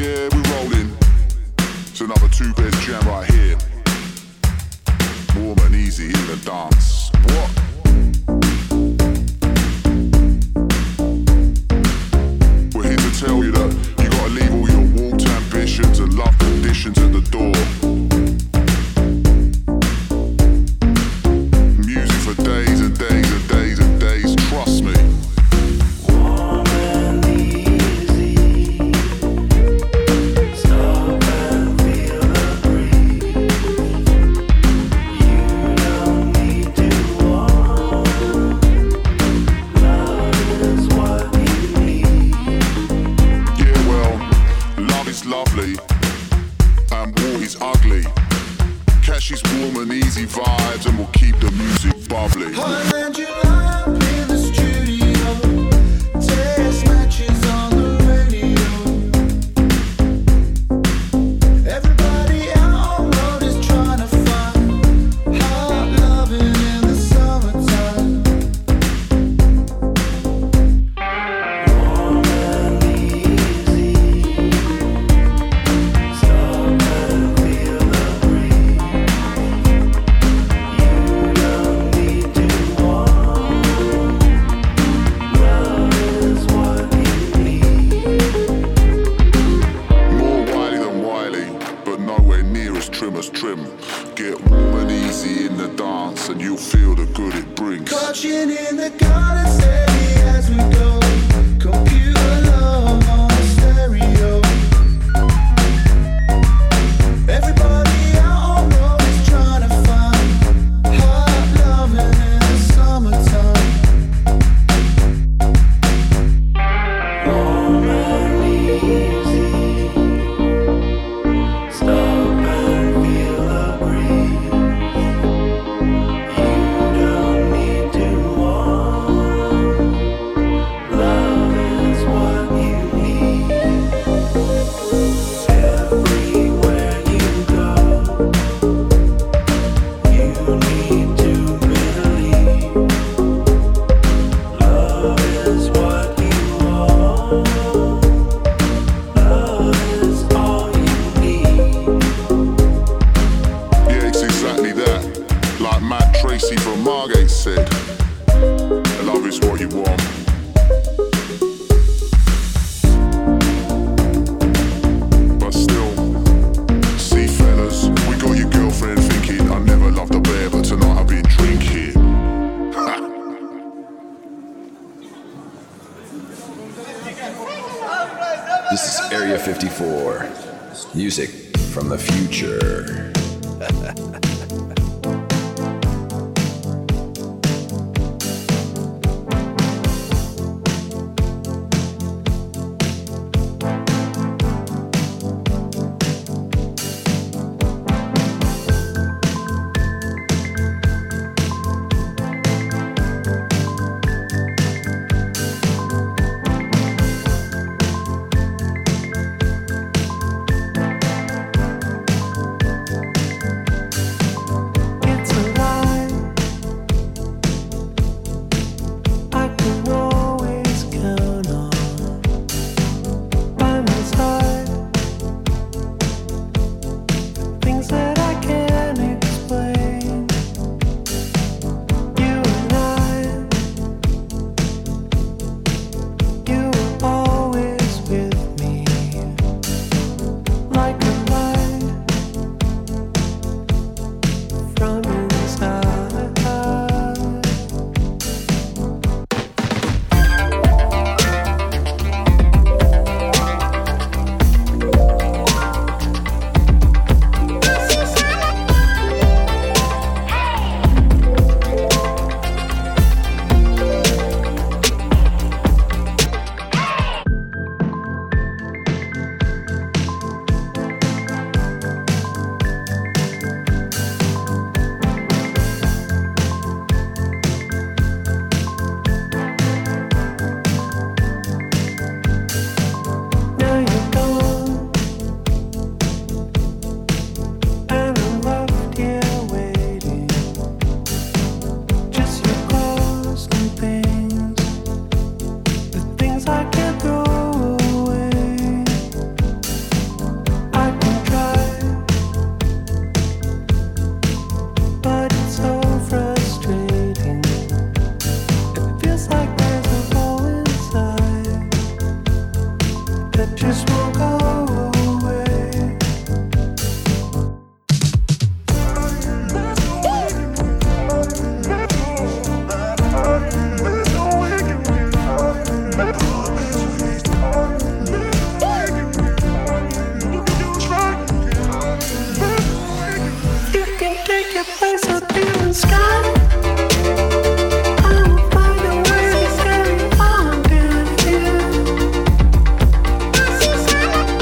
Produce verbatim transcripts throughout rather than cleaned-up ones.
Yeah, we're rolling. It's another two-bed jam right here. Warm and easy in the dance. What? We're here to tell you that you gotta leave all your warped ambitions and love conditions at the door. Music for days and days and days and days, trust me. Warm and easy. Stop and feel the breeze. You don't need to want. Love is what you need. Yeah, well, love is lovely and war is ugly. Catch these warm and easy vibes and we'll keep the music bubbly. Highland July in the studio, test matches on the radio. Everybody out on road is trying to find hot loving in the summertime. Warm and easy. Stop and feel the breeze. You don't need to want. Love is what you need. More wily than wily, but nowhere near as trim as trim. Get warm and easy in the dance and you'll feel the good it brings. Caution in the garden, steady as we go. Computer love on the stereo. Everybody out on road is trying to find hot loving in the summertime. Warm and easy. Stop and feel the breeze. You don't need to want. Love is what you need. Everywhere you go, you need to believe. Love is what you want. Love is all you need. Yeah, it's exactly that. Like Matt Tracy from Margate said, love is what you want. But still, see fellas, we got your girlfriend thinking I never loved a bear, but tonight I've been drinking. Ha! This is Area fifty-four. Music from the future. that just won't go away. You can take your place up in the sky. I will find a way to carry on down here.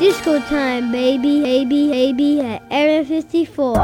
Disco time, baby, baby, baby, at Area fifty-four.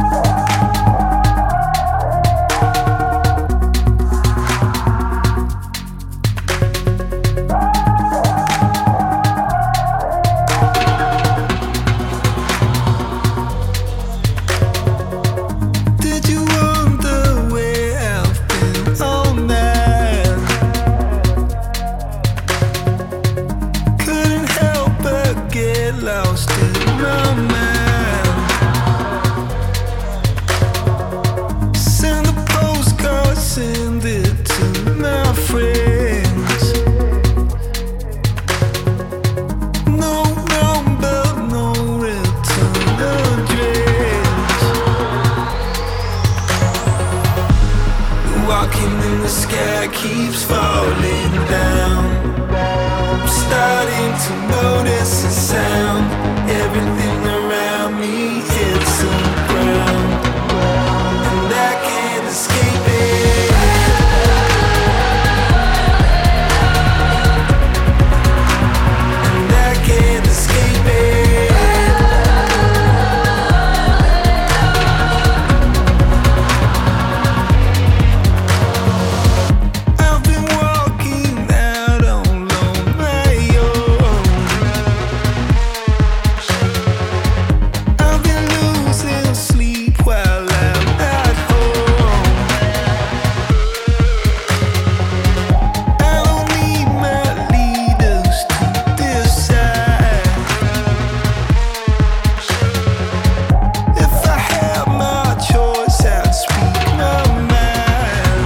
Lost in my mind. Send a postcard, send it to my friends. No number, no return address. Walking in the sky keeps falling down. Starting to notice a sound. Everything around me hits the ground, and I can't escape it. And I can't escape it. I've been walking out on my own. I've been losing sleep while I'm at home. I don't need my leaders to decide. If I had my choice, I'd speak my mind.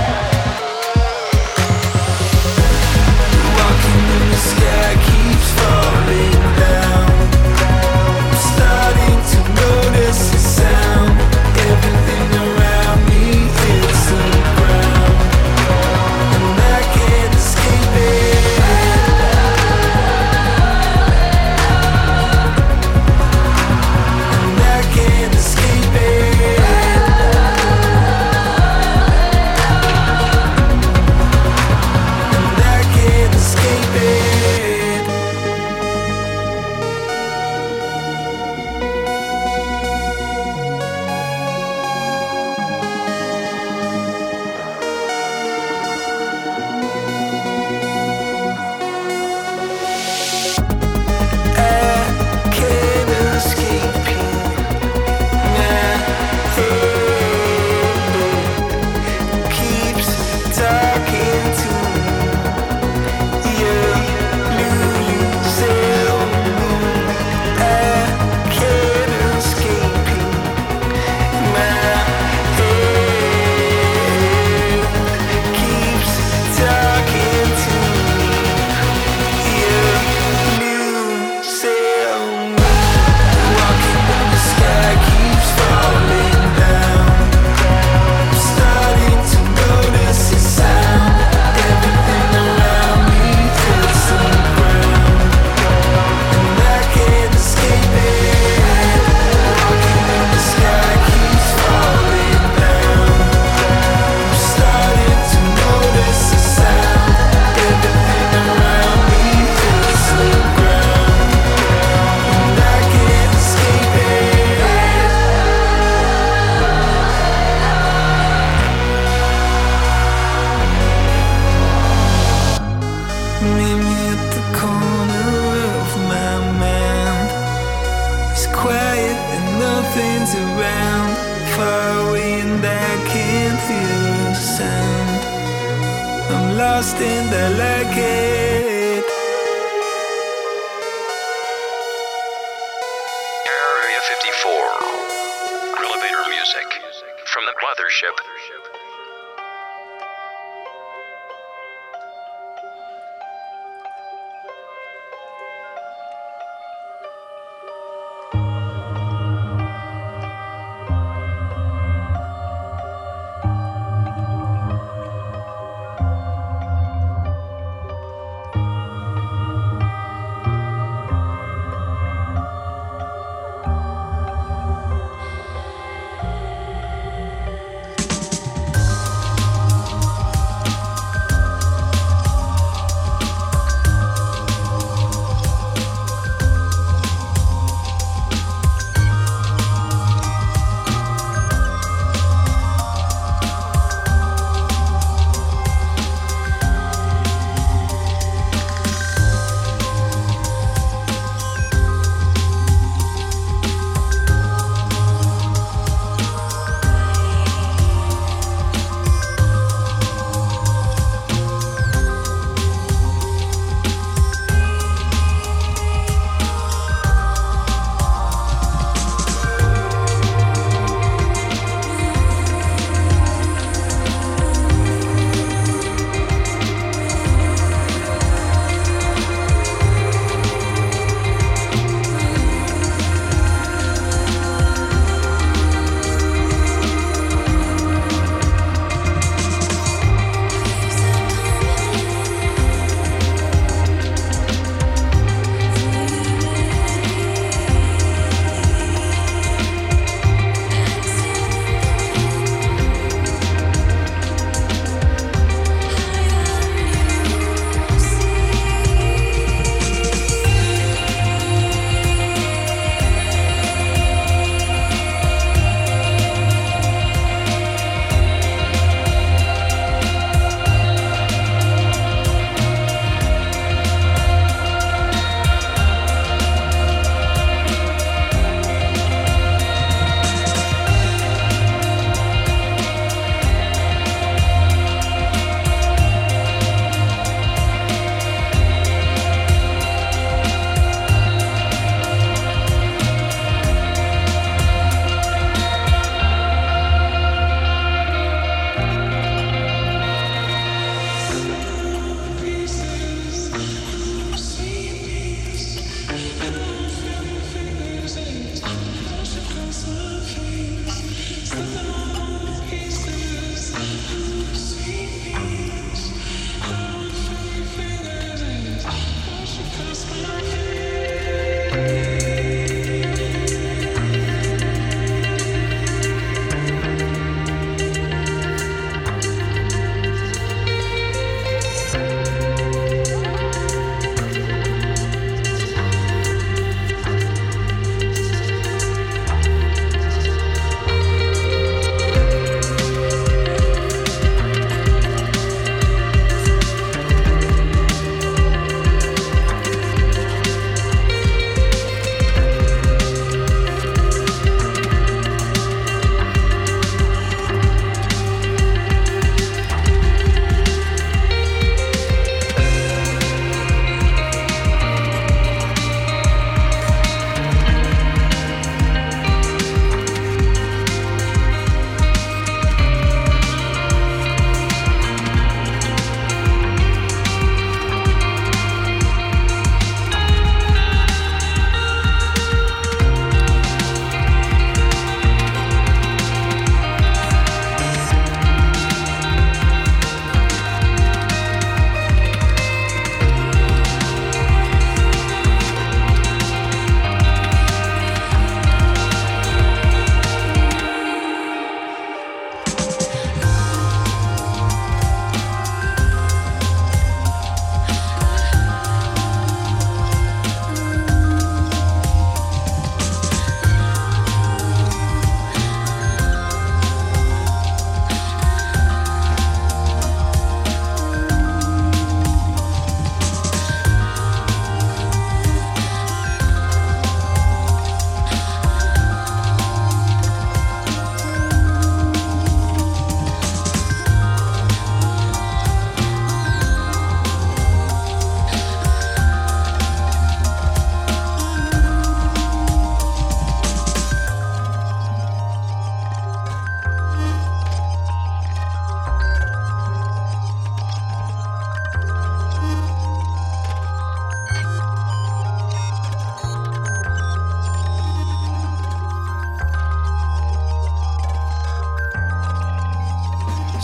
Walking in the sky keeps falling down. I'm starting to notice a sound. Everything around me hits the ground, and I can't escape it. And I can't escape it. And I can't escape it. I can't escape you. My head keeps talking to me. You lose it. I can't escape you. My head keeps talking to me. You lose it. Walking in the sky keeps falling down. I'm starting to notice a sound. Everything around me hits the ground, and I can't escape it. Walking in the sky keeps falling down. I'm starting to notice a sound. Everything around me hits the ground, and I can't escape it. Meet me at the corner of my mind. It's quiet and nothing's around. Far away and I can't hear a sound. I'm lost and I like it. Area fifty-four. Elevator music from the mothership.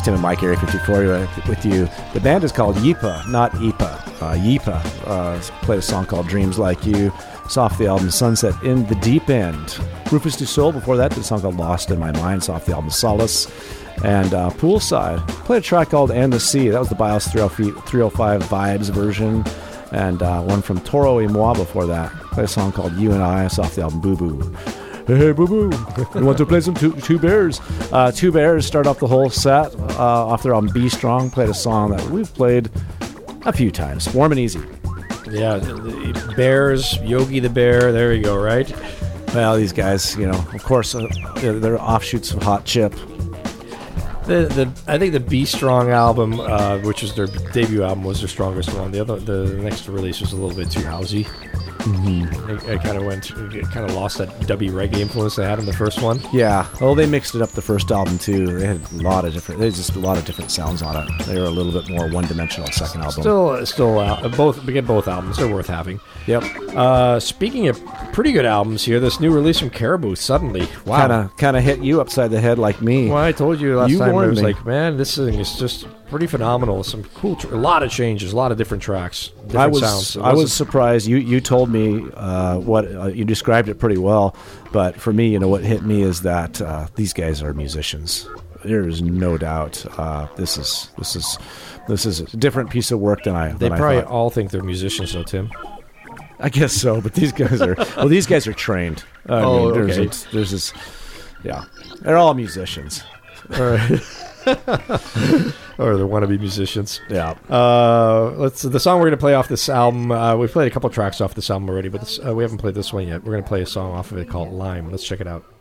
Tim and Mike, Area fifty-four uh, with you. The band is called Yipa, not Ipa. Uh, Yipa uh, played a song called Dreams Like You. It's off the album Sunset in the Deep End. Rufus Du Sol before that did a song called Lost in My Mind. It's off the album Solace. And uh, Poolside played a track called And the Sea. That was the BIOS three oh five Vibes version. And uh, one from Toro y Moi before that. Played a song called You and I. It's off the album Boo Boo. Hey, hey, Boo Boo. You want to play some Two, two Bears? Uh, Two Bears start off the whole set uh, off their album Be Strong. Played a song that we've played a few times. Warm and Easy. Yeah, the Bears, Yogi the Bear. There you go, right? Well, these guys, you know, of course, uh, they're, they're offshoots of Hot Chip. The the I think the Be Strong album, uh, which was their debut album, was their strongest one. The other the next release was a little bit too housey. Mm-hmm. It, it kind of went, it kind of lost that dubby reggae influence they had in the first one. Yeah, well, they mixed it up the first album too. They had a lot of different, they had just a lot of different sounds on it. They were a little bit more one-dimensional second album. Still, still, uh, both we get both albums. They're worth having. Yep. Uh, speaking of pretty good albums here, this new release from Caribou, Suddenly. Wow. Kind of, kind of hit you upside the head like me. Well, I told you last You time. I warned was me. like, man, this thing is just pretty phenomenal. Some cool, tr- a lot of changes, a lot of different tracks, different I was sounds. It I was wasn't- surprised. You you told me uh, what uh, you described it pretty well, but for me, you know, what hit me is that uh, these guys are musicians. There is no doubt. Uh, this is this is this is a different piece of work than I. They than probably I, thought. all think they're musicians, though, Tim. I guess so, but these guys are well. These guys are trained. I Oh, mean, there's okay. a, there's this. Yeah, they're all musicians. All right. Or they're wannabe musicians. Yeah. Uh, let's. The song we're going to play off this album, uh, we've played a couple tracks off this album already, but this, uh, we haven't played this one yet. We're going to play a song off of it called Lime. Let's check it out.